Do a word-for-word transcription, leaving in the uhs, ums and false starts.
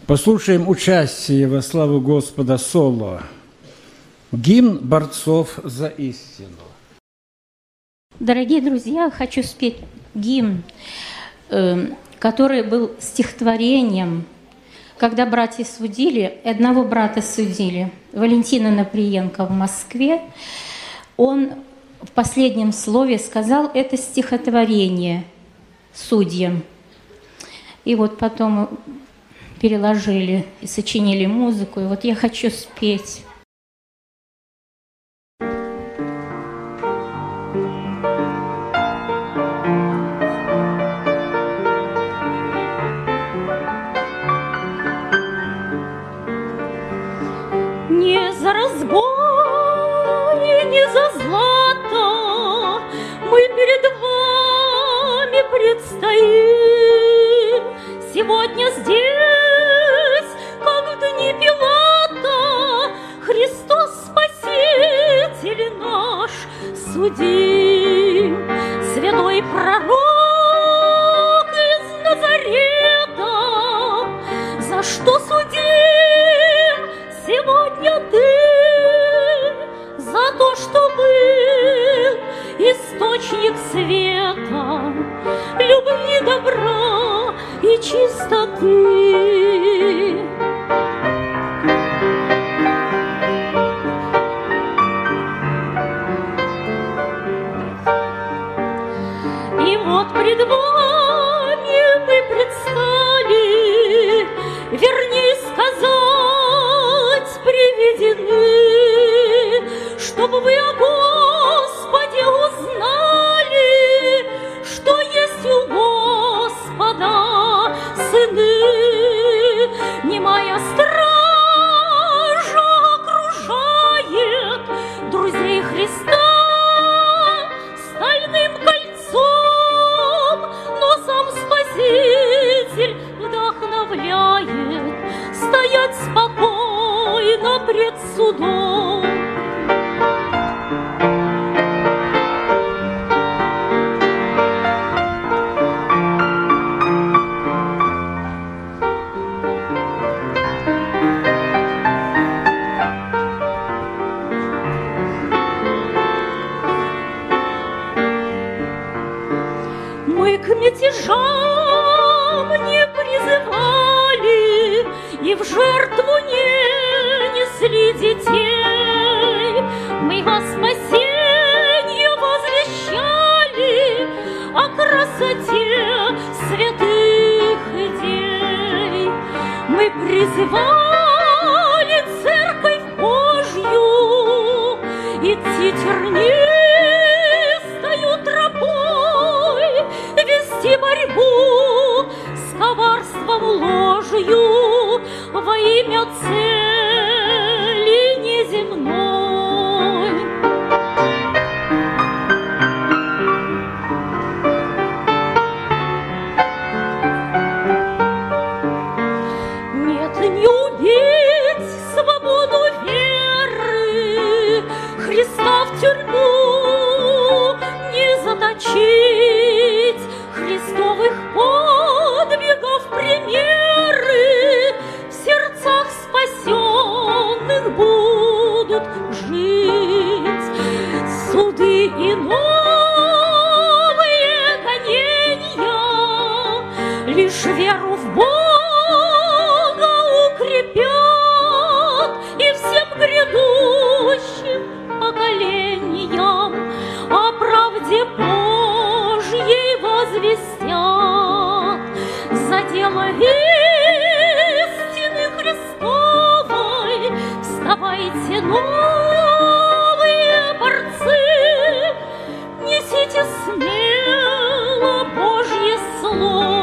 Послушаем участие во славу Господа соло. Гимн борцов за истину. Дорогие друзья, хочу спеть гимн, который был стихотворением, когда братья судили, одного брата судили, Валентина Наприенко в Москве. Он в последнем слове сказал это стихотворение судьям. И вот потом переложили и сочинили музыку. И вот я хочу спеть. Не за разбой, не за злато мы перед вами предстоим. Сегодня здесь, как в дни Пилата, Христос Спаситель наш судим. Святой пророк из Назарета, за что судим сегодня ты? За то, что был источник света, любви, добра и чистоты. И вот пред вами мы предстали, вернее сказать, приведены, чтобы вы о Господе узнали, что есть у Господа сыны. Немая стража окружает друзей Христа стальным кольцом, но сам Спаситель вдохновляет стоять спокойно пред судом. Мы к мятежам не призывали и в жертву не несли детей. Мы во спасение возвещали о красоте святых идей. Мы призывали Церковь Божью идти тернистою тропой, вести борьбу с коварством ложью во имя цели неземной. Нет, не убить свободу веры, Христа в тюрьму не заточить, Христовых подвигов примеры в сердцах спасенных будут жить. Суды и новые гонения лишь веру в Бога укрепят и всем грядущим поколениям о правде Божьей возвестят. За дело истины Христовой вставайте, новые борцы, несите смело Божье слово.